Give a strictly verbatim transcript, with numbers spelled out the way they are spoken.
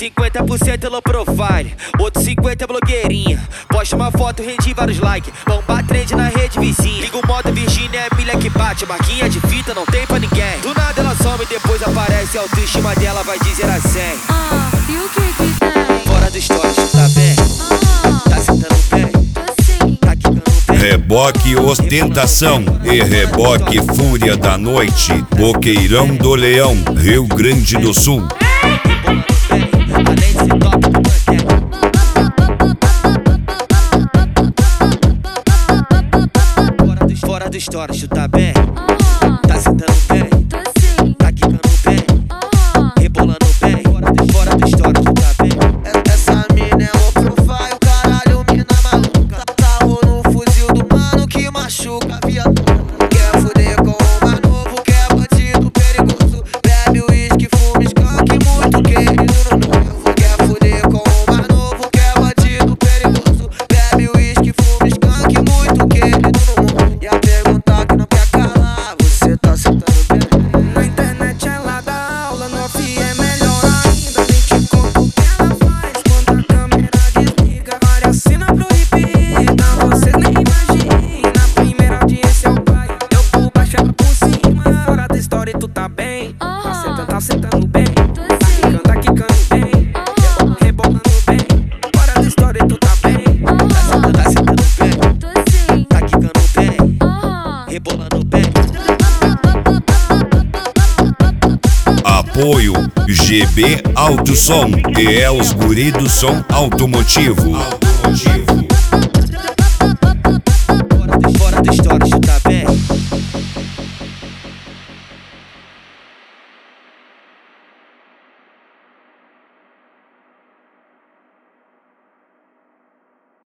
cinquenta por cento low profile, outro cinquenta é blogueirinha. Posta uma foto, rende vários likes, bomba trend na rede vizinha. Liga o modo Virgínia, é milha que bate, marquinha de fita, não tem pra ninguém. Do nada ela some, depois aparece, a autoestima dela vai de zero a cem. Ah, e o que que tem? Fora do stories, tá bem? Ah, Tá sentando bem? tô sim. Tá quicando bem? Reboque ostentação e reboque fúria da noite. Boqueirão do Leão, Rio Grande do Sul. Além de ser top do manteca. Fora do, fora do stories, tu tá bem? Ah, Tá sentando bem? tô sim. Tá quicando bem? Ah, Rebolando bem? Fora do, fora do stories, tu tá bem? Essa mina é low profile, caralho, mina maluca. Carro no fuzil do mano que machuca a viatura. Quer fuder com o mais novo, quer bandido perigoso. Bebe uísque, fuma skunk, muito querido no novo. Quer fuder com o mais novo, quer bandido perigoso. Bebe uísque, fuma skunk, muito querido no mundo. E a pergunta que não quer calar, você tá sentando bem? Na internet ela dá aula, no off é melhor ainda. Nem te conto o que ela faz quando a câmera desliga. Várias cena proibida, você nem imagina. Primeira audiência é o pai, eu por baixo ela por cima. Fora da história tu tá bem, tá sentando, tá sentando bem. Tá quicando, tá quicando bem, rebolando bem. Fora da história tu tá bem. Tá sentando, tá sentando bem? tô sim. Tá quicando bem? Ah, Rebolando bem? Apoio G B Alto Som e é os guri do som automotivo. Automotivo.